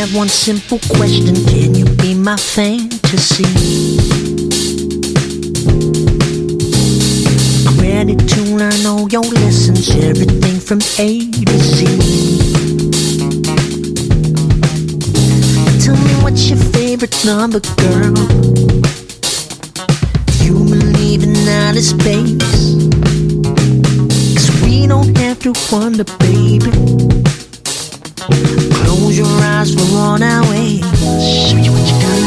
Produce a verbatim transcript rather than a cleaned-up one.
have one simple question. Can you be my fantasy? I'm ready to learn all your lessons, everything from A to Z. Tell me what's your favorite number, girl? You believe in outer space? 'Cause we don't have to wonder, baby. Close your eyes for on our way. Show you what you got.